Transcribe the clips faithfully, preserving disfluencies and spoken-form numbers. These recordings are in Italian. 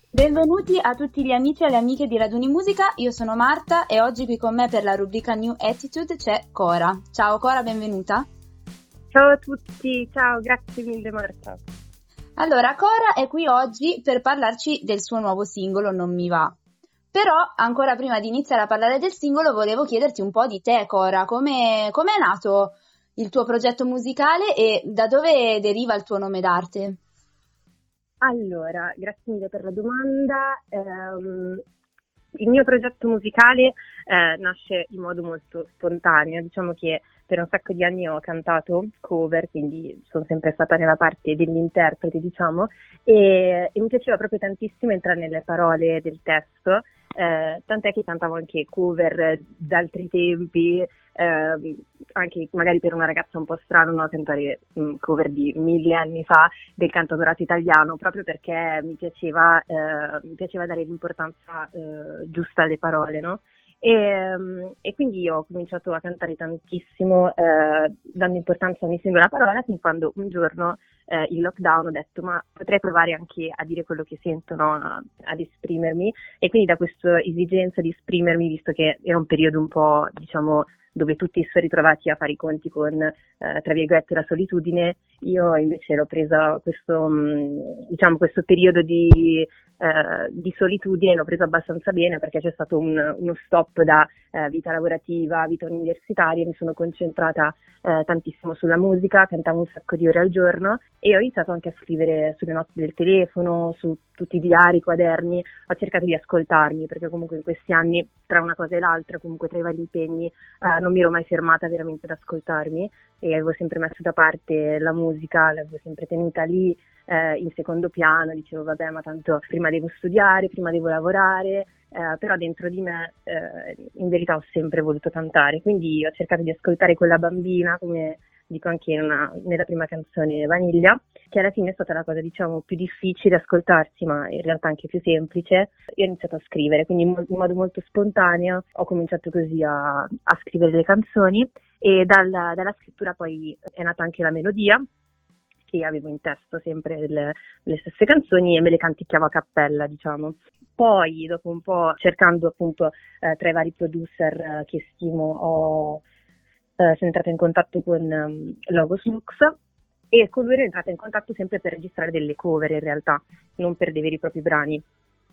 Benvenuti a tutti gli amici e le amiche di Raduni Musica, io sono Marta e oggi qui con me per la rubrica New Attitude c'è Cora. Ciao Cora, benvenuta. Ciao a tutti, ciao, grazie mille Marta. Allora, Cora è qui oggi per parlarci del suo nuovo singolo Non mi va. Però, ancora prima di iniziare a parlare del singolo, volevo chiederti un po' di te, Cora, come è nato il tuo progetto musicale e da dove deriva il tuo nome d'arte? Allora, grazie mille per la domanda. Um, il mio progetto musicale eh, nasce in modo molto spontaneo. Diciamo che per un sacco di anni ho cantato cover, quindi sono sempre stata nella parte dell'interprete, diciamo, e, e mi piaceva proprio tantissimo entrare nelle parole del testo. Eh, tant'è che cantavo anche cover d'altri tempi, eh, anche magari per una ragazza un po' strano, no? Cantare mh, cover di mille anni fa del cantautorato italiano, proprio perché mi piaceva, eh, mi piaceva dare l'importanza eh, giusta alle parole, no? E, um, e quindi io ho cominciato a cantare tantissimo, eh, dando importanza a ogni singola parola, fin quando un giorno eh, in lockdown ho detto ma potrei provare anche a dire quello che sento, no? A, ad esprimermi, e quindi da questa esigenza di esprimermi, visto che era un periodo un po', diciamo, dove tutti si sono ritrovati a fare i conti con, eh, tra virgolette, la solitudine, io invece l'ho presa questo, mh, diciamo, questo periodo di, eh, di solitudine, l'ho preso abbastanza bene perché c'è stato un, uno stop da eh, vita lavorativa, vita universitaria, mi sono concentrata eh, tantissimo sulla musica, cantavo un sacco di ore al giorno e ho iniziato anche a scrivere sulle note del telefono, su tutti i diari, i quaderni, ho cercato di ascoltarmi perché comunque in questi anni, tra una cosa e l'altra, comunque tra i vari impegni, eh, non mi ero mai fermata veramente ad ascoltarmi e avevo sempre messo da parte la musica, l'avevo sempre tenuta lì eh, in secondo piano, dicevo vabbè ma tanto prima devo studiare, prima devo lavorare, eh, però dentro di me eh, in verità ho sempre voluto cantare, quindi ho cercato di ascoltare quella bambina, come dico anche in una, nella prima canzone Vaniglia, che alla fine è stata la cosa diciamo più difficile da ascoltarsi, ma in realtà anche più semplice. Io ho iniziato a scrivere, quindi in modo molto spontaneo ho cominciato così a, a scrivere le canzoni e dalla, dalla scrittura poi è nata anche la melodia, che avevo in testo sempre le, le stesse canzoni e me le canticchiavo a cappella, diciamo. Poi dopo un po' cercando appunto eh, tra i vari producer eh, che stimo ho Uh, sono entrata in contatto con um, Logos Lux e con lui ero entrata in contatto sempre per registrare delle cover in realtà, non per dei veri e propri brani.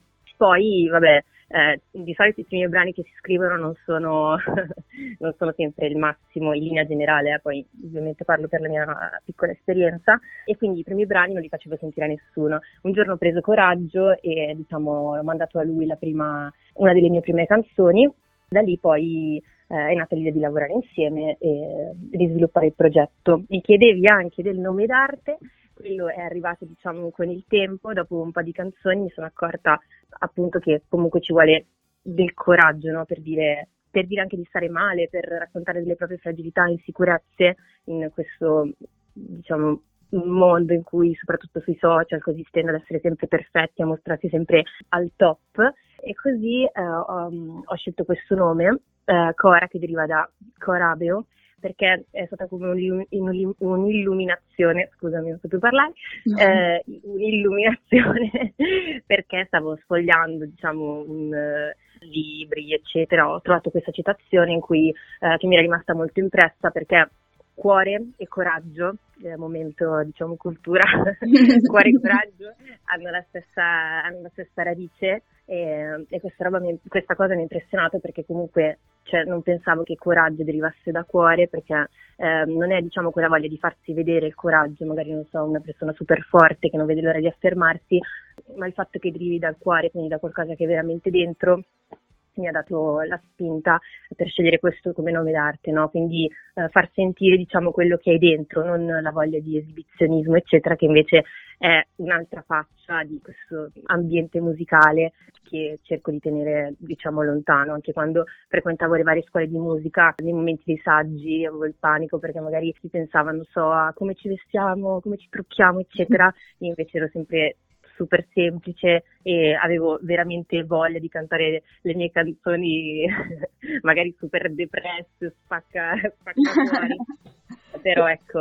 Poi, vabbè, eh, di solito i primi brani che si scrivono non sono, non sono sempre il massimo in linea generale, eh, poi ovviamente parlo per la mia piccola esperienza, e quindi i primi brani non li facevo sentire a nessuno. Un giorno ho preso coraggio e diciamo ho mandato a lui la prima, una delle mie prime canzoni, da lì poi eh, è nata l'idea di lavorare insieme e di sviluppare il progetto. Mi chiedevi anche del nome d'arte, quello è arrivato diciamo con il tempo, dopo un po' di canzoni mi sono accorta appunto che comunque ci vuole del coraggio, no? per dire per dire anche di stare male, per raccontare delle proprie fragilità e insicurezze in questo diciamo mondo in cui soprattutto sui social così si tende ad essere sempre perfetti, a mostrarsi sempre al top, e così eh, ho, ho scelto questo nome, eh, Cora, che deriva da Corabeo, perché è stata come un, un'illuminazione, scusami non so più parlare, eh, un'illuminazione perché stavo sfogliando diciamo un, uh, libri eccetera, ho trovato questa citazione in cui uh, che mi era rimasta molto impressa, perché cuore e coraggio, eh, momento diciamo cultura, cuore e coraggio hanno la stessa, hanno la stessa radice e, e questa, roba mi, questa cosa mi ha impressionato perché comunque cioè, non pensavo che coraggio derivasse da cuore, perché eh, non è diciamo quella voglia di farsi vedere il coraggio, magari non so una persona super forte che non vede l'ora di affermarsi, ma il fatto che derivi dal cuore, quindi da qualcosa che è veramente dentro, mi ha dato la spinta per scegliere questo come nome d'arte, no? Quindi eh, far sentire diciamo quello che hai dentro, non la voglia di esibizionismo eccetera, che invece è un'altra faccia di questo ambiente musicale che cerco di tenere diciamo lontano. Anche quando frequentavo le varie scuole di musica, nei momenti dei saggi avevo il panico perché magari si pensava non so a come ci vestiamo, come ci trucchiamo eccetera, io invece ero sempre super semplice e avevo veramente voglia di cantare le mie canzoni magari super depresse, spacca, spacca fuori, però ecco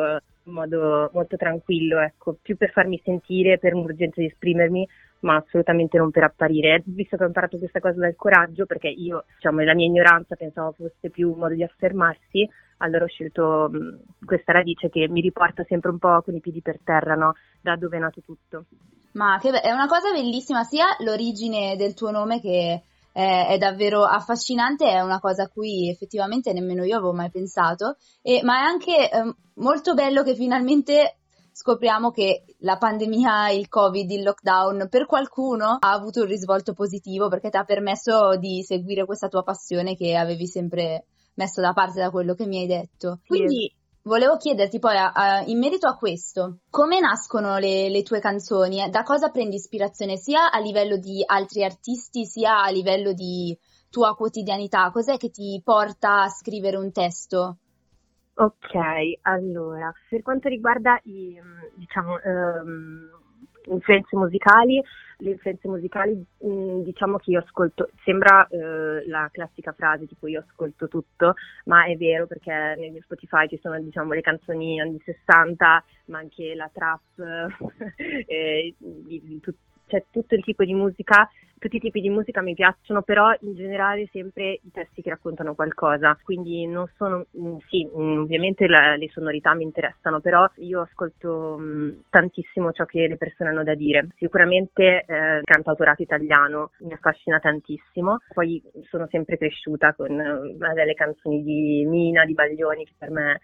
in modo molto tranquillo, ecco, più per farmi sentire, per un'urgenza di esprimermi, ma assolutamente non per apparire. Visto che ho imparato questa cosa dal coraggio, perché io, diciamo, nella mia ignoranza pensavo fosse più un modo di affermarsi, allora ho scelto mh, questa radice che mi riporta sempre un po' con i piedi per terra, no? Da dove è nato tutto. Ma che be- è una cosa bellissima, sia l'origine del tuo nome che è, è davvero affascinante, è una cosa a cui effettivamente nemmeno io avevo mai pensato, e, ma è anche ehm, molto bello che finalmente scopriamo che la pandemia, il Covid, il lockdown, per qualcuno ha avuto un risvolto positivo perché ti ha permesso di seguire questa tua passione che avevi sempre messo da parte da quello che mi hai detto. Sì. Quindi volevo chiederti poi, a- a- in merito a questo, come nascono le, le tue canzoni? Eh? Da cosa prendi ispirazione sia a livello di altri artisti, sia a livello di tua quotidianità? Cos'è che ti porta a scrivere un testo? Ok, allora, per quanto riguarda i, mh, diciamo, ehm, influenze musicali, le influenze musicali, mh, diciamo che io ascolto, sembra eh, la classica frase tipo io ascolto tutto, ma è vero perché nel mio Spotify ci sono, diciamo, le canzoni anni sessanta, ma anche la trap, eh, di- di tut- c'è tutto il tipo di musica. Tutti i tipi di musica mi piacciono, però in generale sempre i testi che raccontano qualcosa, quindi non sono, mh, sì, mh, ovviamente la- le sonorità mi interessano, però io ascolto mh, tantissimo ciò che le persone hanno da dire. Sicuramente eh, il cantautorato italiano mi affascina tantissimo, poi sono sempre cresciuta con eh, delle canzoni di Mina, di Baglioni, che per me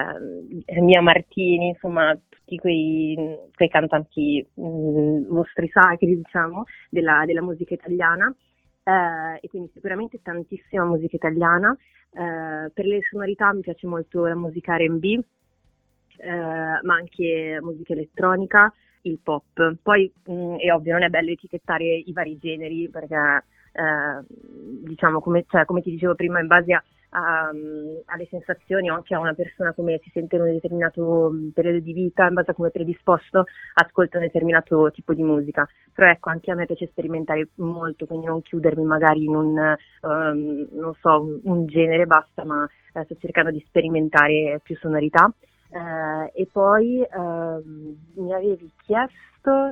eh, Mia Martini, insomma tutti quei, quei cantanti mh, mostri sacri, diciamo, della, della musica italiana, eh, e quindi sicuramente tantissima musica italiana. Eh, per le sonorità mi piace molto la musica R and B, eh, ma anche musica elettronica, il pop. Poi mh, è ovvio, non è bello etichettare i vari generi perché eh, diciamo come, cioè, come ti dicevo prima, in base a, a, alle sensazioni o anche a una persona come si sente in un determinato periodo di vita, in base a come è predisposto, ascolta un determinato tipo di musica. Però ecco, anche a me piace sperimentare molto, quindi non chiudermi magari in un, um, non so, un, un genere basta, ma eh, sto cercando di sperimentare più sonorità. Eh, e poi ehm, mi avevi chiesto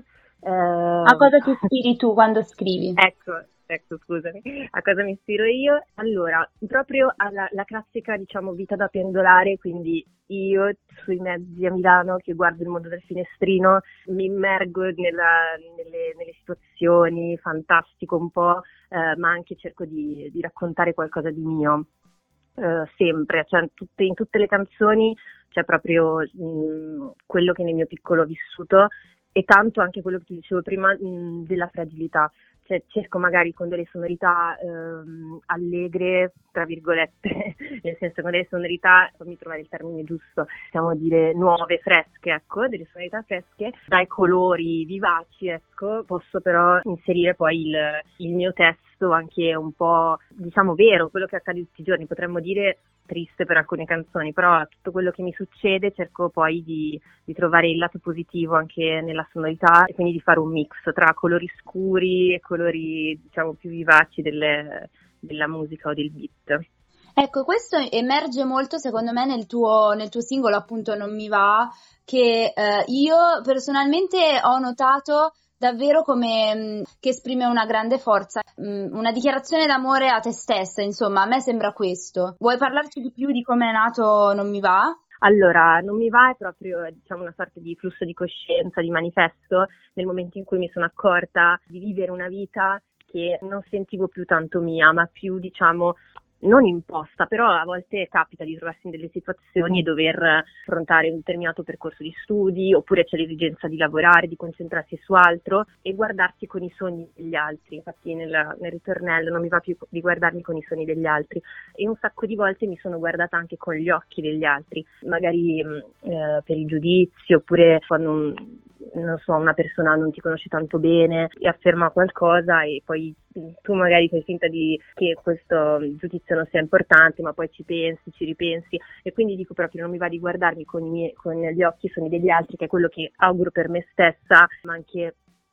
A eh, cosa ti ispiri tu quando scrivi? ecco, ecco, scusami, a cosa mi ispiro io? Allora, proprio alla la classica, diciamo, vita da pendolare, quindi io sui mezzi a Milano che guardo il mondo dal finestrino, mi immergo nella- nelle, nelle situazioni, fantastico un po', eh, ma anche cerco di, di raccontare qualcosa di mio. Eh, sempre, cioè in tutte, in tutte le canzoni c'è proprio mh, quello che nel mio piccolo ho vissuto e tanto anche quello che ti dicevo prima mh, della fragilità. Cioè, cerco magari con delle sonorità ehm, allegre, tra virgolette, nel senso con delle sonorità, fammi trovare il termine giusto, possiamo dire nuove, fresche, ecco, delle sonorità fresche, dai colori vivaci, ecco, posso però inserire poi il, il mio testo anche un po', diciamo, vero, quello che accade tutti i giorni, potremmo dire triste per alcune canzoni, però tutto quello che mi succede cerco poi di, di trovare il lato positivo anche nella sonorità e quindi di fare un mix tra colori scuri e colori, diciamo, più vivaci delle, della musica o del beat. Ecco, questo emerge molto secondo me nel tuo, nel tuo singolo, appunto Non mi va, che eh, io personalmente ho notato davvero come mh, che esprime una grande forza, mh, una dichiarazione d'amore a te stessa, insomma, a me sembra questo. Vuoi parlarci di più di come è nato Non mi va? Allora, non mi va è proprio, diciamo, una sorta di flusso di coscienza, di manifesto, nel momento in cui mi sono accorta di vivere una vita che non sentivo più tanto mia, ma più, diciamo, non imposta, però a volte capita di trovarsi in delle situazioni e dover affrontare un determinato percorso di studi, oppure c'è l'esigenza di lavorare, di concentrarsi su altro e guardarsi con i sogni degli altri. Infatti nel, nel ritornello non mi va più di guardarmi con i sogni degli altri e un sacco di volte mi sono guardata anche con gli occhi degli altri, magari eh, per i giudizi, oppure quando un, non so, una persona non ti conosce tanto bene e afferma qualcosa e poi tu magari fai finta di che questo giudizio non sia importante, ma poi ci pensi, ci ripensi e quindi dico proprio non mi va di guardarmi con, i miei, con gli occhi sogni degli altri, che è quello che auguro per me stessa, ma anche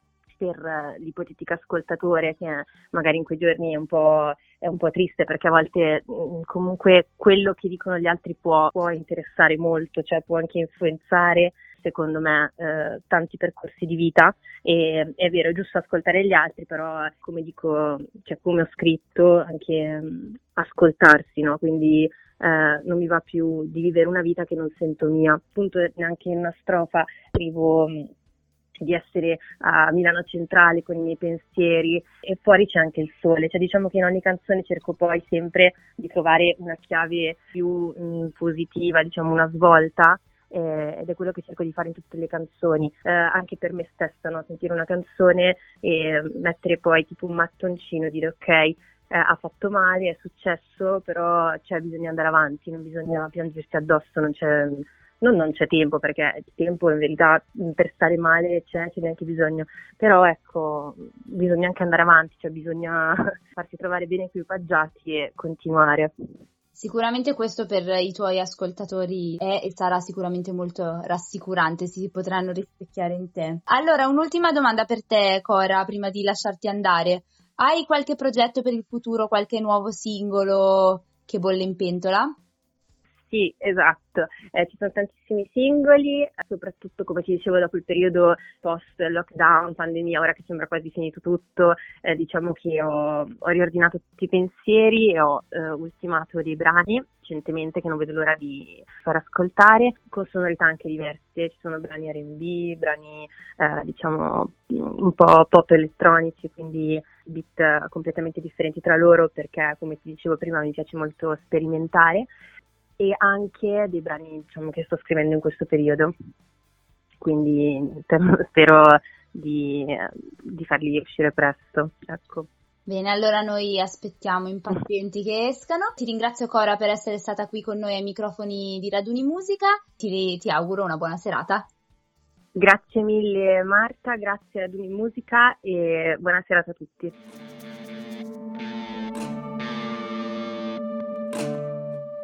per l'ipotetica ascoltatore che magari in quei giorni è un po', è un po' triste, perché a volte mh, comunque quello che dicono gli altri può, può interessare molto, cioè può anche influenzare, secondo me, eh, tanti percorsi di vita. E è vero, è giusto ascoltare gli altri, però come dico, cioè come ho scritto, anche mh, ascoltarsi, no? Quindi eh, non mi va più di vivere una vita che non sento mia. Appunto, neanche in una strofa scrivo mh, di essere a Milano Centrale con i miei pensieri e fuori c'è anche il sole, cioè diciamo che in ogni canzone cerco poi sempre di trovare una chiave più mh, positiva, diciamo una svolta, eh, ed è quello che cerco di fare in tutte le canzoni, eh, anche per me stessa, no? Sentire una canzone e mettere poi tipo un mattoncino, dire ok, eh, ha fatto male, è successo, però cioè, bisogna andare avanti, non bisogna piangersi addosso, non c'è... Non, non c'è tempo, perché il tempo in verità per stare male c'è, c'è neanche bisogno, però ecco, bisogna anche andare avanti, cioè bisogna farsi trovare bene equipaggiati e continuare. Sicuramente questo per i tuoi ascoltatori è e sarà sicuramente molto rassicurante, si potranno rispecchiare in te. Allora, un'ultima domanda per te, Cora, prima di lasciarti andare. Hai qualche progetto per il futuro, qualche nuovo singolo che bolle in pentola? Sì, esatto, eh, ci sono tantissimi singoli, soprattutto come ti dicevo dopo il periodo post-lockdown, pandemia, ora che sembra quasi finito tutto, eh, diciamo che ho, ho riordinato tutti i pensieri e ho eh, ultimato dei brani recentemente che non vedo l'ora di far ascoltare, con sonorità anche diverse, ci sono brani R and B, brani eh, diciamo un po' pop elettronici, quindi beat completamente differenti tra loro, perché come ti dicevo prima mi piace molto sperimentare, e anche dei brani, diciamo, che sto scrivendo in questo periodo, quindi spero di, di farli uscire presto, ecco. Bene, allora noi aspettiamo impazienti che escano. Ti ringrazio, Cora, per essere stata qui con noi ai microfoni di Raduni Musica, ti, ti auguro una buona serata. Grazie mille Marta, grazie a Raduni Musica e buona serata a tutti.